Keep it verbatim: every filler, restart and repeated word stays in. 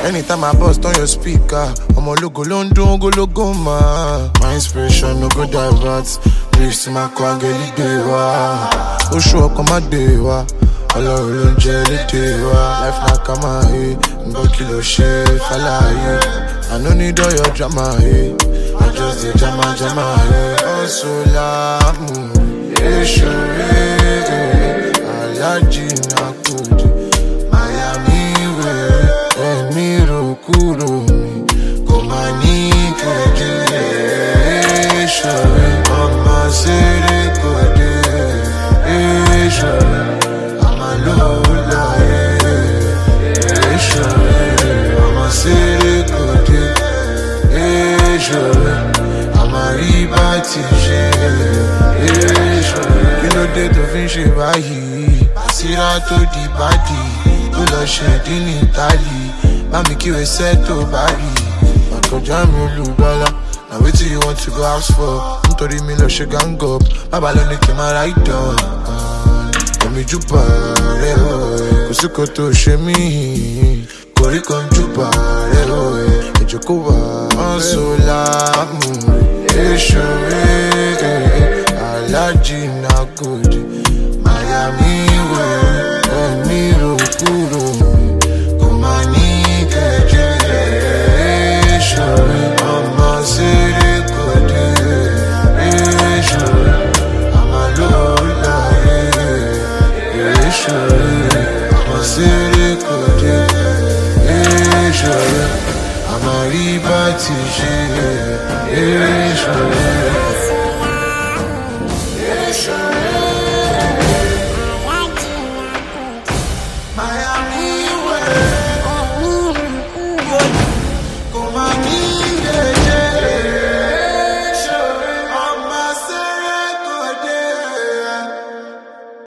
Anytime I bust on your speaker, I'm a logo London, go logo man. My inspiration no go divert. Lives to my kwangeli dewa. O show up on my dewa. Ọlọ́run ló ń jẹ́ lédè wa. Life na kama e, nǹkan kí ló ṣe fàlàyé. I no need all your drama e, I just dey jama jama e. Ọ̀ṣọ́ làámù, èṣù e, alájì náà kò dé. Miami wẹ̀, ẹ̀mí ro kúrò mi, kò máa ní kẹ̀kẹ́. Èṣù e, ọmọ ṣeré kò dé. Èṣù e. Lola, eh, eh, I'm a city code, eh, I'm a ribati, eh, you know they don't finish it by here. I see that to the body, to the shed in Italy, Mami kiwe set to body, Mako Jami Lubala. Now wait till you want to go house for, Ntori Milo she gang up, Babaloni came a right down. Mi juba re o, kusiko to she mi, kori kon juba re o, ejoko wa ansola mu, esho e, alaji na godi, Miami we, emi ro kuro mi, kumani keje, esho e, ama sere kode, esho e, ama lola e. I'm a city code, I'm a ribati,